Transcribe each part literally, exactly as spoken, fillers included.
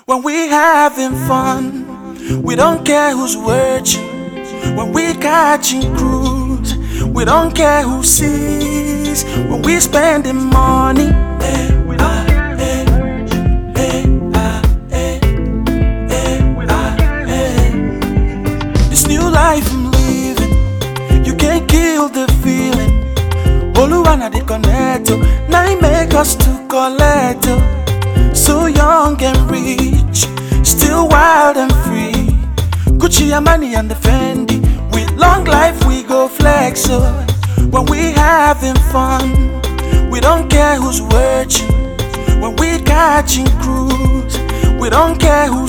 When we having fun, we don't care who's watching. When we catching cruise, we don't care who sees. When we spending money, we don't care who's watching. This new life I'm living, you can't kill the feeling. Oluwana de connecto, now he make us to collect. So young and rich, still wild and free. Gucci, Armani and the Fendi, with long life we go flex. So when we having fun, we don't care who's watching. When we catching cruise, we don't care who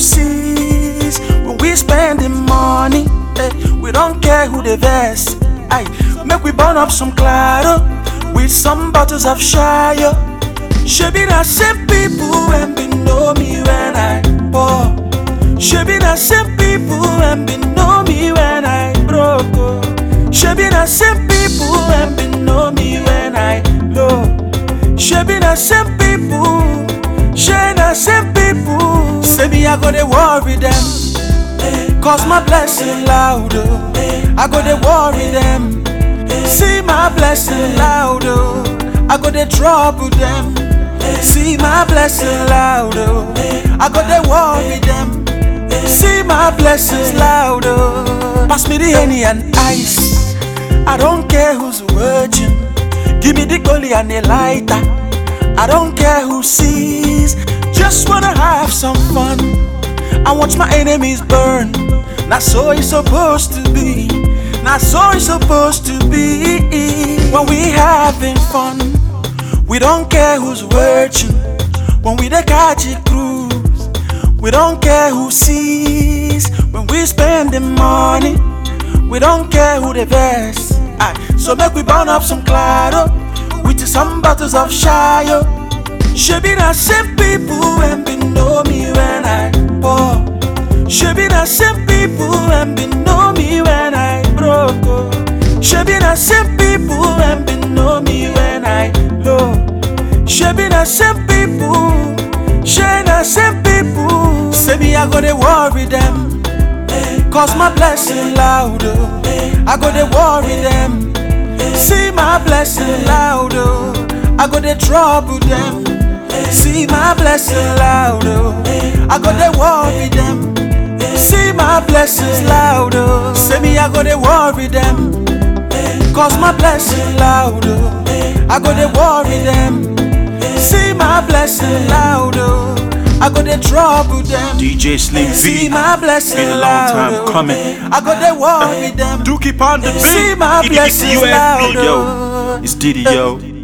sees. When we spending money, eh, we don't care who the vest. Aye, make we burn up some claro with some bottles of Shire. She be the same people and be know me when I poor. She be the same people and be know me when I broke. She be the same people and be know me when I low. She be the same people, she the same people. Say me I go to worry them, cause my blessing louder. I go to worry them, see my blessing louder. I go to trouble them, see my blessing louder. I go to worry them, see my blessings louder. Pass me the Henny and ice, I don't care who's watching. Give me the goalie and the lighter, I don't care who sees. Just wanna have some fun, I watch my enemies burn. Not so it's supposed to be, not so it's supposed to be. When we having fun, we don't care who's watching. When we the catch it cruise, we don't care who sees. When we spending money, we don't care who the best. Aye, so make we burn up some claro with some bottles of Shire. She be the same people and be know me when I poor. She be the same people and be know me when I broke. She be the same people and be know me when I low. She be the same people, she the same people. Say me I go to worry them, cause my blessing louder. I go to worry them, see my blessing louder. I go to trouble them, see my blessing louder. I go to worry them, see my blessings louder. Say me I go to worry them, cause my blessing louder. I go to worry them, see my blessing louder. I go to trouble them, D J Sleep see V. my blessing Been a long louder. time coming. I go to worry them, Do keep on the beat. see my blessings Yo, louder. it's Diddy, yo.